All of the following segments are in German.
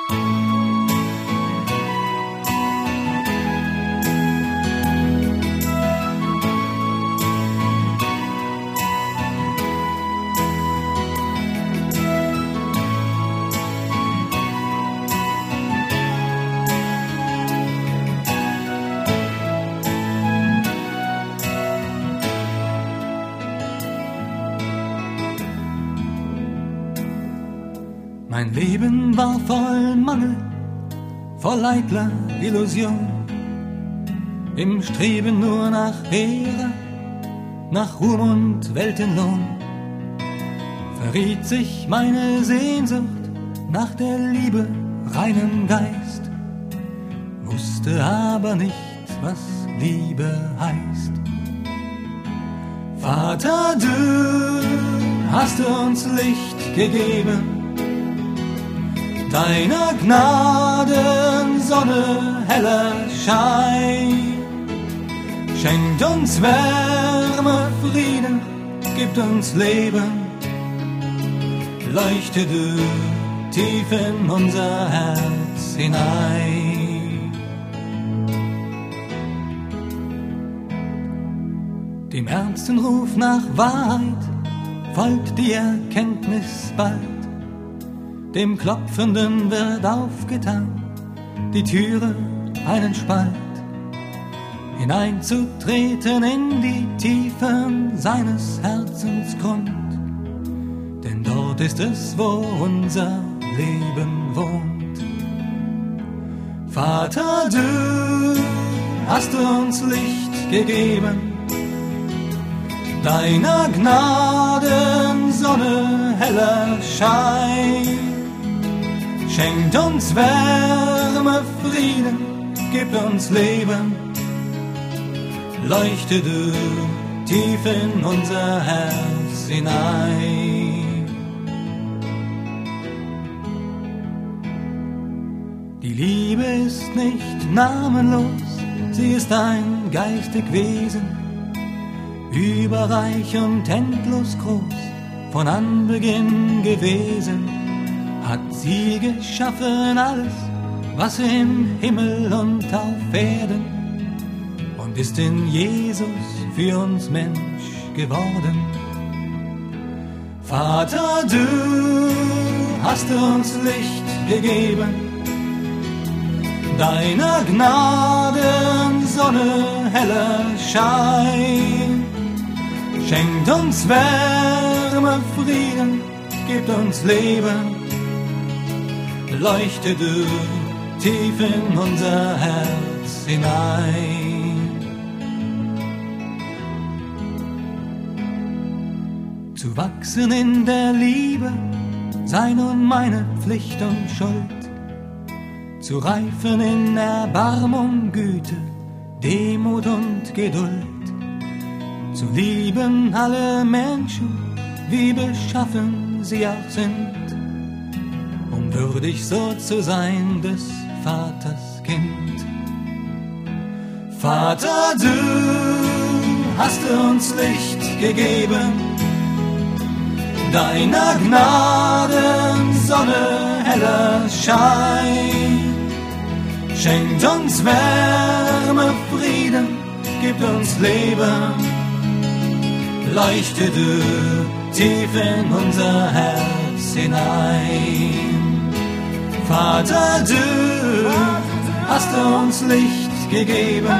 Mein Leben war voll Mangel, voll eitler Illusion, im Streben nur nach Ehre, nach Ruhm und Weltenlohn. Verriet sich meine Sehnsucht nach der Liebe, reinem Geist, wusste aber nicht, was Liebe heißt. Vater, du hast uns Licht gegeben, deiner Gnaden Sonne heller Schein, schenkt uns Wärme, Frieden, gibt uns Leben, leuchte du tief in unser Herz hinein. Dem ernsten Ruf nach Wahrheit folgt die Erkenntnis bald, dem Klopfenden wird aufgetan die Türe einen Spalt, hineinzutreten in die Tiefen seines Herzens Grund, denn dort ist es, wo unser Leben wohnt. Vater, du hast uns Licht gegeben, deiner Gnaden Sonne heller Schein, schenkt uns Wärme, Frieden, gib uns Leben, leuchte du tief in unser Herz hinein. Die Liebe ist nicht namenlos, sie ist ein geistig Wesen, überreich und endlos groß, von Anbeginn gewesen, hat sie geschaffen alles, was im Himmel und auf Erden, und ist in Jesus für uns Mensch geworden. Vater, du hast uns Licht gegeben, deiner Gnaden Sonne heller Schein, schenkt uns Wärme, Frieden, gibt uns Leben, leuchte du tief in unser Herz hinein. Zu wachsen in der Liebe sei nun meine Pflicht und Schuld, zu reifen in Erbarmung, Güte, Demut und Geduld, zu lieben alle Menschen, wie beschaffen sie auch sind, um würdig so zu sein des Vaters Kind. Vater, du hast uns Licht gegeben, deiner Gnaden Sonne heller Schein, schenkt uns Wärme, Frieden, gibt uns Leben, leuchte du tief in unser Herz hinein. Vater, du hast uns Licht gegeben,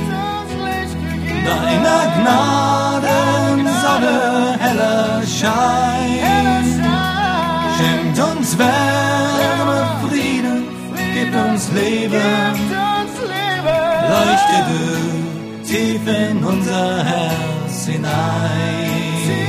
deiner Gnaden Sonne heller Schein, schenkt uns Wärme, Frieden, gibt uns Leben, leuchte du tief in unser Herz hinein.